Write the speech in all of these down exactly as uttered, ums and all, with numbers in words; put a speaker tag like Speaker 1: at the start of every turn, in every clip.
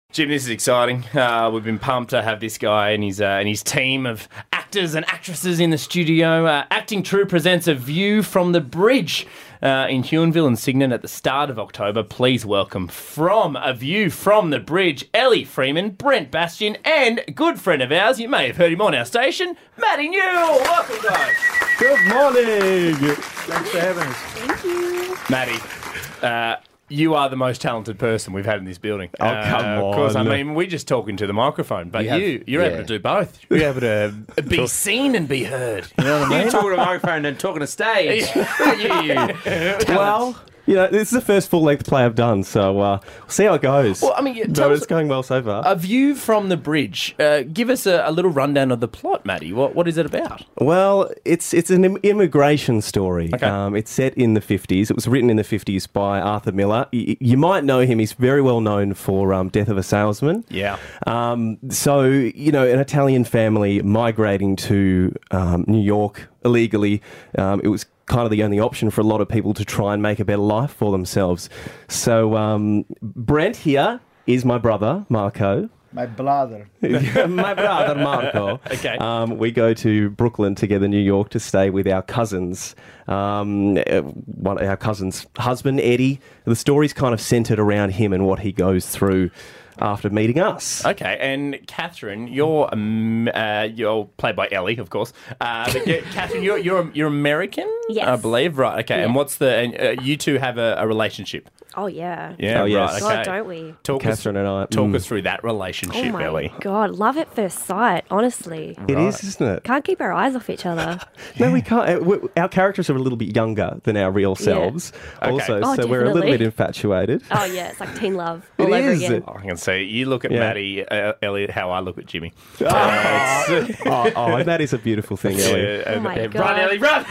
Speaker 1: Jim, this is exciting. Uh, we've been pumped to have this guy and his uh, and his team of actors and actresses in the studio. Uh, Acting True presents A View from the Bridge uh, in Huonville and Cygnet at the start of October. Please welcome from A View from the Bridge, Ellie Freeman, Brent Bastian, and a good friend of ours, you may have heard him on our station, Matty Newell. Welcome, guys.
Speaker 2: Good morning. Thanks for having us.
Speaker 3: Thank you.
Speaker 1: Matty, uh, you are the most talented person we've had in this building.
Speaker 2: Oh, come
Speaker 1: uh,
Speaker 2: on.
Speaker 1: Of course, I mean, we're just talking to the microphone, but
Speaker 4: You have-
Speaker 1: you, you're able
Speaker 4: yeah.
Speaker 1: to do both. You're able to be seen and be heard. You know what I mean?
Speaker 4: You talking to a microphone and talking to stage. you, you.
Speaker 2: Well, you know, this is the first full-length play I've done, so uh, we'll see how it goes.
Speaker 1: Well, I mean, yeah,
Speaker 2: no,
Speaker 1: tell us-
Speaker 2: it's going well so far.
Speaker 1: A View from the Bridge. Uh, give us a, a little rundown of the plot, Matty. What What is it about?
Speaker 2: Well, it's it's an im- immigration story.
Speaker 1: Okay.
Speaker 2: Um, it's set in the fifties. It was written in the fifties by Arthur Miller. Y- you might know him. He's very well known for um, Death of a Salesman.
Speaker 1: Yeah.
Speaker 2: Um, so, you know, an Italian family migrating to um, New York illegally. Um, it was kind of the only option for a lot of people to try and make a better life for themselves. So um, Brent here is my brother, Marco.
Speaker 5: My brother.
Speaker 2: My brother, Marco.
Speaker 1: Okay.
Speaker 2: Um, we go to Brooklyn together, New York, to stay with our cousins. Um, uh, one our cousin's husband, Eddie. The story's kind of centred around him and what he goes through after meeting us.
Speaker 1: Okay, and Catherine, you're um, uh, you're played by Ellie, of course. Uh, but yeah, Catherine, you're you're you're American,
Speaker 3: Yes.
Speaker 1: I believe, right? Okay, and
Speaker 3: Yeah.
Speaker 1: what's the? And uh, you two have a, a relationship.
Speaker 3: Oh, yeah.
Speaker 1: Yeah,
Speaker 2: Oh, yes.
Speaker 1: right.
Speaker 3: God,
Speaker 1: Okay.
Speaker 3: don't we?
Speaker 1: Talk
Speaker 2: Catherine
Speaker 1: us,
Speaker 2: and I.
Speaker 1: talk
Speaker 2: mm.
Speaker 1: us through that relationship,
Speaker 3: Oh, my
Speaker 1: Ellie.
Speaker 3: God. Love at first sight, honestly.
Speaker 2: It is, isn't it?
Speaker 3: Can't keep our eyes off each other.
Speaker 2: No, we can't. Uh, we- Our characters are a little bit younger than our real selves.
Speaker 1: Okay.
Speaker 2: Also,
Speaker 3: Oh,
Speaker 2: so we're a little
Speaker 3: definitely.
Speaker 2: bit infatuated.
Speaker 3: Oh, yeah. It's like teen love
Speaker 2: It
Speaker 3: all over
Speaker 2: is.
Speaker 3: again.
Speaker 1: I can see you look at
Speaker 2: Yeah.
Speaker 1: Matty, uh, Elliot, how I look at Jimmy.
Speaker 2: oh, oh, that is a beautiful thing, Ellie.
Speaker 1: Yeah,
Speaker 3: Oh,
Speaker 1: and-
Speaker 3: my
Speaker 1: and-
Speaker 3: God.
Speaker 1: Run, Ellie, run!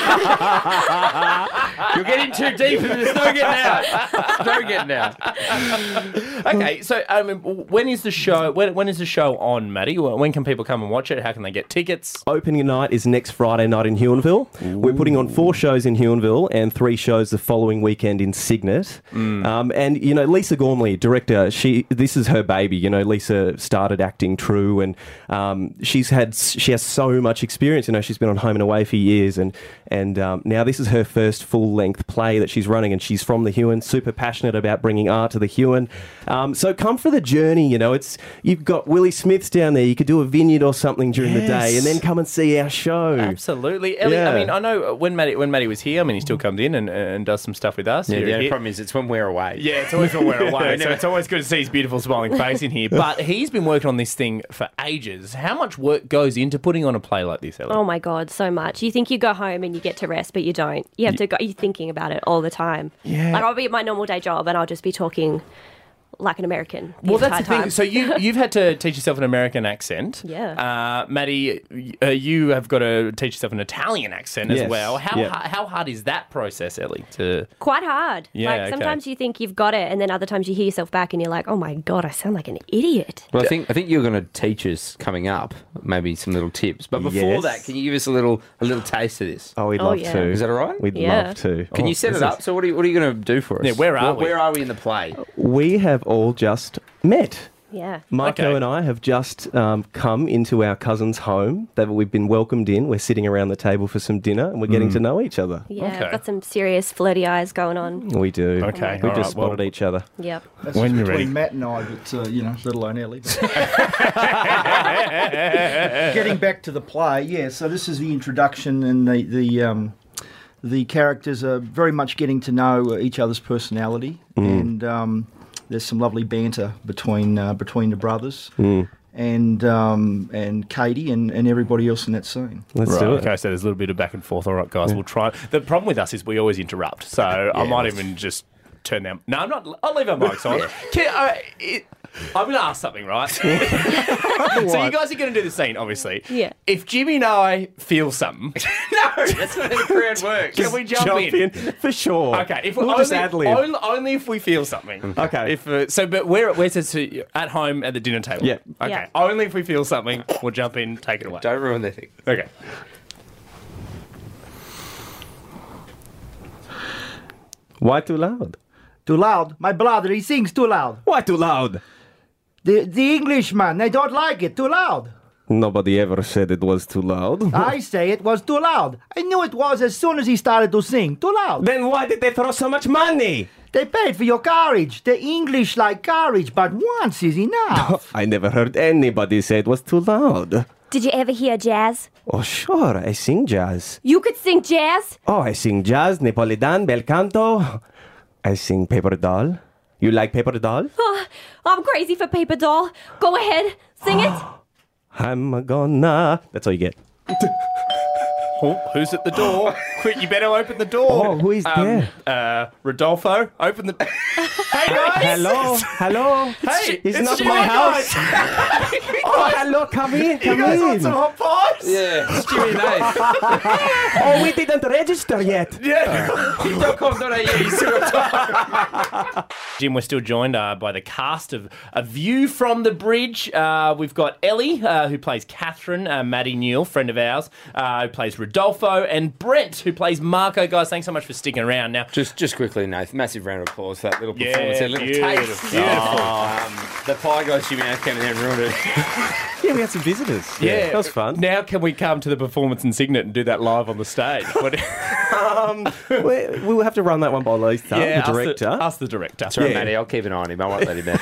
Speaker 4: You're getting too deep and there's no getting out. No getting out.
Speaker 1: Okay, so um, when is the show? When, when is the show on, Matty? When can people come and watch it? How can they get tickets?
Speaker 2: Opening night is next Friday night in Huonville. We're putting on four shows in Huonville and three shows the following weekend in Cygnet. Um, and, you know, Lisa Gormley, director, she this is her baby. You know, Lisa started Acting True and um, she's had she has so much experience. You know, she's been on Home and Away for years and, and um, now this is her first full-length play that she's running and she's from the Huon, super passionate about bringing art to the Huon. Um, so come for the journey, you know. It's you've got Willie Smith's down there. You could do a vineyard or something during the day
Speaker 1: Yes.
Speaker 2: and then come and see our show.
Speaker 1: Absolutely, Ellie.
Speaker 2: Yeah.
Speaker 1: I mean, I know when Matty when Matty was here. I mean, he still comes in and, and does some stuff with us.
Speaker 4: Yeah,
Speaker 1: You're
Speaker 4: the only
Speaker 1: here-
Speaker 4: problem is it's when we're away.
Speaker 1: Yeah, it's always when we're away, so it's always good to see his beautiful smiling face in here. But he's been working on this thing for ages. How much work goes into putting on a play like this, Ellie?
Speaker 3: Oh, my God, so much. You think you go home and you get to rest, but you don't. You have to go, you're thinking about it all the time.
Speaker 1: Yeah.
Speaker 3: Like, I'll be at my normal day job and I'll just be talking like an American the
Speaker 1: Well, that's
Speaker 3: entire
Speaker 1: the thing.
Speaker 3: time.
Speaker 1: So you you've had to teach yourself an American accent.
Speaker 3: Yeah.
Speaker 1: Uh, Maddie, uh, you have got to teach yourself an Italian accent as
Speaker 2: Yes.
Speaker 1: well. How
Speaker 2: Yeah.
Speaker 1: ha- how hard is that process, Ellie? To
Speaker 3: Quite hard.
Speaker 1: Yeah,
Speaker 3: like
Speaker 1: okay.
Speaker 3: sometimes you think you've got it, and then other times you hear yourself back, and you're like, "Oh my God, I sound like an idiot."
Speaker 4: Well, I think I think you're going to teach us coming up, maybe some little tips. But before
Speaker 2: Yes.
Speaker 4: that, can you give us a little a little taste of this?
Speaker 2: Oh, we'd
Speaker 3: Oh,
Speaker 2: love
Speaker 3: yeah.
Speaker 2: to.
Speaker 4: Is that all right?
Speaker 2: We'd
Speaker 3: Yeah.
Speaker 2: love to.
Speaker 4: Can
Speaker 2: Oh,
Speaker 4: you set
Speaker 2: this
Speaker 4: it up?
Speaker 2: is-
Speaker 4: So what are you, what are you going to do for us?
Speaker 1: Yeah, where are
Speaker 4: Well,
Speaker 1: we?
Speaker 4: Where are we in the play?
Speaker 2: We have all just met.
Speaker 3: Yeah.
Speaker 2: Marco
Speaker 1: Okay.
Speaker 2: and I have just um, come into our cousin's home. That we've been welcomed in. We're sitting around the table for some dinner, and we're getting to know each other.
Speaker 3: Yeah,
Speaker 1: Okay.
Speaker 3: I've got some serious flirty eyes going on.
Speaker 2: We do.
Speaker 1: Okay,
Speaker 2: We
Speaker 1: all
Speaker 2: just
Speaker 1: right, well-
Speaker 2: spotted each other.
Speaker 3: Yep.
Speaker 5: That's
Speaker 1: When
Speaker 5: just
Speaker 1: you're
Speaker 5: between
Speaker 1: ready.
Speaker 5: Matt and I, but, uh, you know, let alone Ellie. Getting back to the play, yeah, so this is the introduction and the, the, um, the characters are very much getting to know each other's personality and um, there's some lovely banter between uh, between the brothers and um, and Katie and, and everybody else in that scene.
Speaker 2: Let's
Speaker 1: Right,
Speaker 2: do it.
Speaker 1: okay, so there's a little bit of back and forth. All right, guys, we'll try. The problem with us is we always interrupt, so I might
Speaker 4: let's-
Speaker 1: even just turn them. No, I'm not. I'll leave our mics on. Can, uh, it, I'm going to ask something, right? So you guys are going to do the scene, obviously.
Speaker 3: Yeah.
Speaker 1: If Jimmy and I feel something,
Speaker 4: No, that's not how the crowd works.
Speaker 1: can we jump, in?
Speaker 2: for sure.
Speaker 1: Okay, if
Speaker 2: we'll
Speaker 1: only,
Speaker 2: just ad lib.
Speaker 1: only, only if we feel something.
Speaker 2: Okay.
Speaker 1: If uh, so, but we're we're just at home at the dinner table.
Speaker 2: Yeah.
Speaker 1: Okay.
Speaker 3: Yeah.
Speaker 1: Only if we feel something, we'll jump in, take it away.
Speaker 4: Don't ruin their thing.
Speaker 1: Okay.
Speaker 2: Why too loud?
Speaker 5: Too loud. My brother, he sings too loud.
Speaker 2: Why too loud?
Speaker 5: The, the Englishman, they don't like it. Too loud.
Speaker 2: Nobody ever said it was too loud.
Speaker 5: I say it was too loud. I knew it was as soon as he started to sing. Too loud.
Speaker 2: Then why did they throw so much money?
Speaker 5: They paid for your carriage. The English like carriage, but once is enough.
Speaker 2: I never heard anybody say it was too loud.
Speaker 3: Did you ever hear jazz?
Speaker 2: Oh, sure, I sing jazz.
Speaker 3: You could sing jazz?
Speaker 2: Oh, I sing jazz, Napolitan, bel canto. I sing Paper Doll. You like Paper Doll?
Speaker 3: Oh, I'm crazy for Paper Doll. Go ahead, sing it.
Speaker 2: I'm gonna... That's all you get.
Speaker 1: Oh, who's at the door? Quick, you better open the door.
Speaker 2: Oh, who is there?
Speaker 1: Uh, Rodolfo, open the... Hey, guys!
Speaker 2: Hello, hello.
Speaker 1: Hey,
Speaker 2: It's not
Speaker 1: Jimmy
Speaker 2: my house.
Speaker 1: guys.
Speaker 2: Oh, hello, come in, come
Speaker 1: You guys
Speaker 2: in.
Speaker 1: want some hot pies?
Speaker 4: Yeah, Stewie Nate.
Speaker 2: Oh, we didn't register yet.
Speaker 1: Yeah.
Speaker 4: dot com dot a u. You still got time.
Speaker 1: Jim, we're still joined uh, by the cast of A View from the Bridge. Uh, we've got Ellie, uh, who plays Catherine, uh, Maddie Newell, friend of ours, uh, who plays Rodolfo, and Brent, who plays Marco. Guys, thanks so much for sticking around. Now,
Speaker 4: Just, just quickly, Nathan. Massive round of applause for that little
Speaker 1: Yeah,
Speaker 4: performance. A little
Speaker 1: beautiful,
Speaker 4: taste.
Speaker 1: beautiful.
Speaker 4: Um, the pie guys, Jimmy Nate came in there and ruined it.
Speaker 2: Yeah, we had some visitors.
Speaker 1: yeah,
Speaker 2: that was fun.
Speaker 1: Now, can we come to the performance in Signet and do that live on the stage? What-
Speaker 2: Um, we, we will have to run that one by Lisa,
Speaker 1: yeah,
Speaker 2: the director.
Speaker 1: Us the, us the director.
Speaker 4: Sorry,
Speaker 2: Yeah.
Speaker 4: Matty, I'll keep an eye on him. I won't let him out.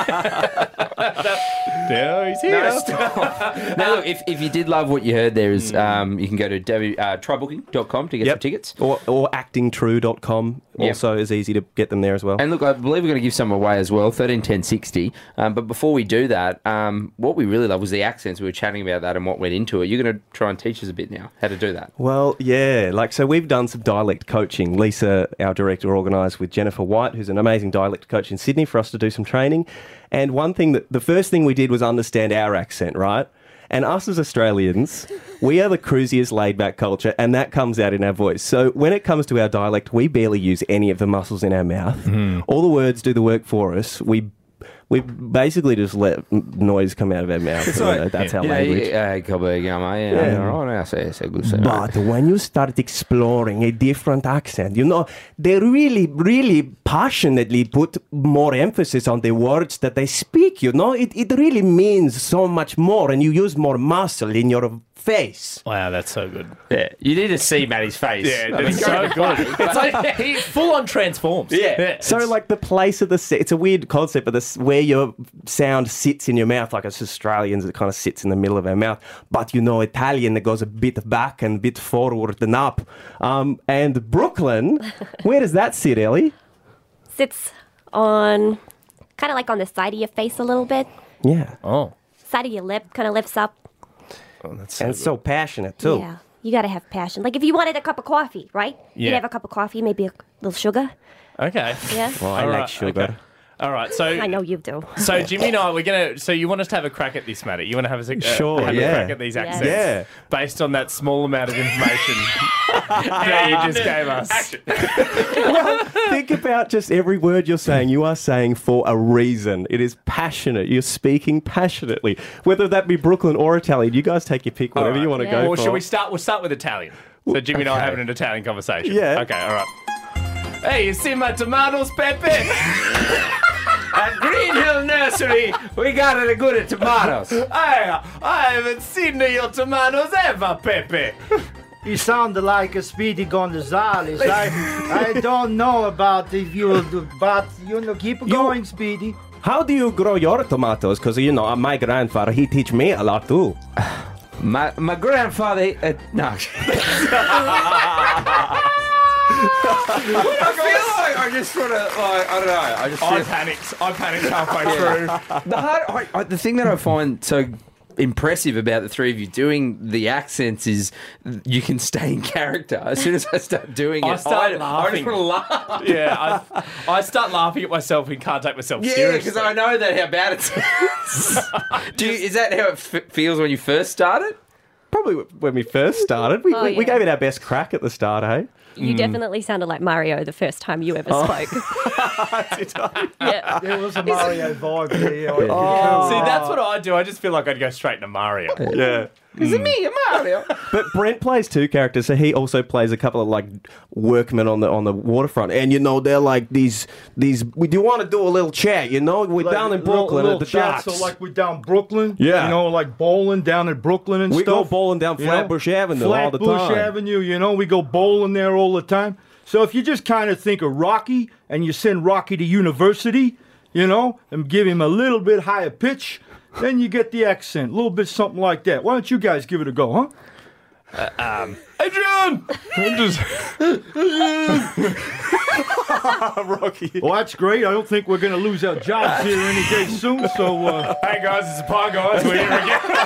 Speaker 1: Yeah, he's here.
Speaker 4: No, stop. Now, look, if, if you did love what you heard, there is um, you can go to w, uh, try booking dot com to get
Speaker 2: Yep.
Speaker 4: some tickets.
Speaker 2: Or, or acting true dot com
Speaker 4: Yep.
Speaker 2: also is easy to get them there as well.
Speaker 4: And look, I believe we're going to give some away as well, thirteen ten sixty. Um, but before we do that, um, what we really love was the accents. We were chatting about that and what went into it. You're going to try and teach us a bit now how to do that.
Speaker 2: Well, yeah, like, so we've done some dialect coaching. Lisa, our director, organised with Jennifer White, who's an amazing dialect coach in Sydney, for us to do some training. And one thing that, the first thing we did was understand our accent, right? And us as Australians, we are the cruisiest laid-back culture, and that comes out in our voice. So when it comes to our dialect, we barely use any of the muscles in our mouth. All the words do the work for us. We we basically just let m- noise come out of our mouth. You know, that's our language.
Speaker 4: Yeah, yeah, Cowboy, yeah, mate, yeah,
Speaker 2: Yeah.
Speaker 4: all right, I say, say, good, say,
Speaker 2: But when you start exploring a different accent, you know, they really, really passionately put more emphasis on the words that they speak, you know? It, it really means so much more, and you use more muscle in your face.
Speaker 1: Wow, that's so good.
Speaker 4: yeah, you need to see Matty's face.
Speaker 1: Yeah,
Speaker 4: I mean,
Speaker 1: it's so good. It's like he full on transforms.
Speaker 4: Yeah.
Speaker 2: So,
Speaker 1: it's-
Speaker 2: like, the place of the... s- It's a weird concept, but this, where your sound sits in your mouth, like us Australians, it kind of sits in the middle of our mouth. But, you know, Italian, it goes a bit back and a bit forward and up. Um, and Brooklyn, where does that sit, Ellie?
Speaker 3: Sits on, kind of like on the side of your face a little bit.
Speaker 2: Yeah.
Speaker 1: oh,
Speaker 3: Side of your lip kind of lifts up.
Speaker 1: oh, that's so
Speaker 2: And
Speaker 1: good.
Speaker 2: so passionate, too.
Speaker 3: Yeah. You got to have passion. Like if you wanted a cup of coffee, right?
Speaker 1: Yeah.
Speaker 3: You'd have a cup of coffee, maybe a little sugar.
Speaker 1: Okay.
Speaker 3: Yeah.
Speaker 2: Oh, I
Speaker 1: All
Speaker 2: like
Speaker 1: right,
Speaker 2: sugar.
Speaker 1: okay. All right, so
Speaker 3: I know you do.
Speaker 1: so Jimmy and I, we're gonna. So you want us to have a crack at this, Matty? You want to have a uh,
Speaker 2: Sure,
Speaker 1: have
Speaker 2: yeah.
Speaker 1: a crack at these accents?
Speaker 2: Yeah.
Speaker 1: Based on that small amount of information that you just gave us.
Speaker 2: Well, think about just every word you're saying. You are saying for a reason. It is passionate. You're speaking passionately. Whether that be Brooklyn or Italian, you guys take your pick, whatever
Speaker 1: right.
Speaker 2: you want to
Speaker 3: Yeah.
Speaker 2: go
Speaker 1: Well,
Speaker 2: for.
Speaker 1: shall we start? We'll start with Italian. So Jimmy and I are
Speaker 2: Okay.
Speaker 1: having an Italian conversation.
Speaker 2: Yeah.
Speaker 1: Okay. All right. Hey, you see my tomatoes, Pepe?
Speaker 4: At Green Hill Nursery, we got it good at tomatoes.
Speaker 1: I, I haven't seen your tomatoes ever, Pepe.
Speaker 5: You sound like a Speedy Gonzales. I, I don't know about if you, but you know, keep going, Speedy.
Speaker 2: How do you grow your tomatoes? Because, you know, my grandfather, he teach me a lot too.
Speaker 4: My my grandfather, uh, no. I feel like I just sort of like I don't know. I just
Speaker 1: I
Speaker 4: feel,
Speaker 1: panicked. I panicked halfway through.
Speaker 4: the hard, I, I, the thing that I find so impressive about the three of you doing the accents is you can stay in character. As soon as I start doing it,
Speaker 1: I start
Speaker 4: I, I
Speaker 1: laughing.
Speaker 4: just want to laugh.
Speaker 1: Yeah, I, I start laughing at myself and can't take myself
Speaker 4: Yeah,
Speaker 1: seriously.
Speaker 4: because I know that how bad it is. Do you, is that how it f- feels when you first started?
Speaker 2: Probably when we first started. We,
Speaker 3: Oh,
Speaker 2: we, we
Speaker 3: yeah.
Speaker 2: gave it our best crack at the start, eh?
Speaker 3: You definitely sounded like Mario the first time you ever spoke. yeah.
Speaker 5: There was a Mario vibe there.
Speaker 1: See, that's what I do. I just feel like I'd go straight into Mario.
Speaker 2: Yeah.
Speaker 4: Is it me, Mario?
Speaker 2: But Brent plays two characters, so he also plays a couple of like workmen on the on the waterfront, and you know they're like these these. We do want to do a little chat, you know? We're
Speaker 5: Like,
Speaker 2: down in
Speaker 5: little-
Speaker 2: Brooklyn
Speaker 5: little
Speaker 2: at the
Speaker 5: chat,
Speaker 2: docks.
Speaker 5: So like we're down Brooklyn,
Speaker 2: Yeah.
Speaker 5: you know, like bowling down at Brooklyn and
Speaker 2: We go
Speaker 5: stuff.
Speaker 2: bowling down
Speaker 5: you know?
Speaker 2: Flatbush Avenue all the
Speaker 5: Flatbush
Speaker 2: time.
Speaker 5: Avenue, you know, we go bowling there all the time. So if you just kind of think of Rocky and you send Rocky to university, you know, and give him a little bit higher pitch, then you get the accent, a little bit something like that. Why don't you guys give it a go, huh?
Speaker 1: Adrian! I'm just-
Speaker 2: Rocky.
Speaker 5: Well, that's great. I don't think we're going to lose our jobs here any day soon. So, uh,
Speaker 1: Hey guys, it's the Pie Guys. We're here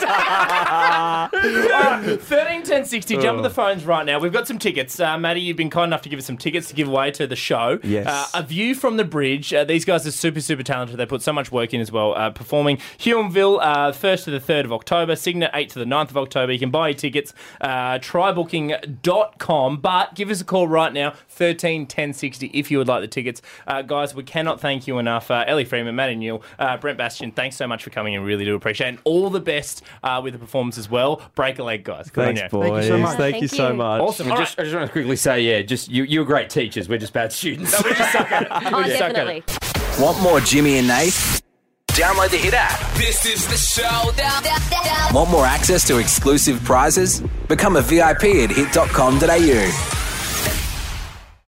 Speaker 1: again. thirteen ten sixty. Jump on the phones right now. We've got some tickets. Uh, Maddie, you've been kind enough to give us some tickets to give away to the show.
Speaker 2: Yes.
Speaker 1: Uh, a View from the Bridge. Uh, these guys are super, super talented. They put so much work in as well. Uh, performing Huonville, uh, first to the third of October. Signet, eighth to the ninth of October. You can buy your tickets. Uh, try booking dot com. But give us a call right now. thirteen ten sixty if you would like the tickets. Uh, guys, we cannot thank you enough. Uh, Ellie Freeman, Maddie Newell, uh, Brent Bastian, thanks so much for coming in. Really do appreciate it. And all the best uh, with the performance as well. Break a leg, guys. Good on
Speaker 2: Thanks,
Speaker 1: you.
Speaker 2: boys.
Speaker 5: Thank you so much.
Speaker 2: Thank
Speaker 3: Thank
Speaker 2: you so
Speaker 3: you.
Speaker 2: much.
Speaker 1: Awesome.
Speaker 4: I
Speaker 1: All
Speaker 4: just,
Speaker 1: right.
Speaker 4: I just want to quickly say, yeah, just you, you're great teachers. We're just bad students.
Speaker 1: We just suck at it.
Speaker 3: Oh,
Speaker 1: We just suck at
Speaker 3: definitely.
Speaker 1: it.
Speaker 6: Want more Jimmy and Nate? Download the Hit app.
Speaker 7: This is the showdown.
Speaker 6: Want more access to exclusive prizes? Become a V I P at hit dot com dot a u.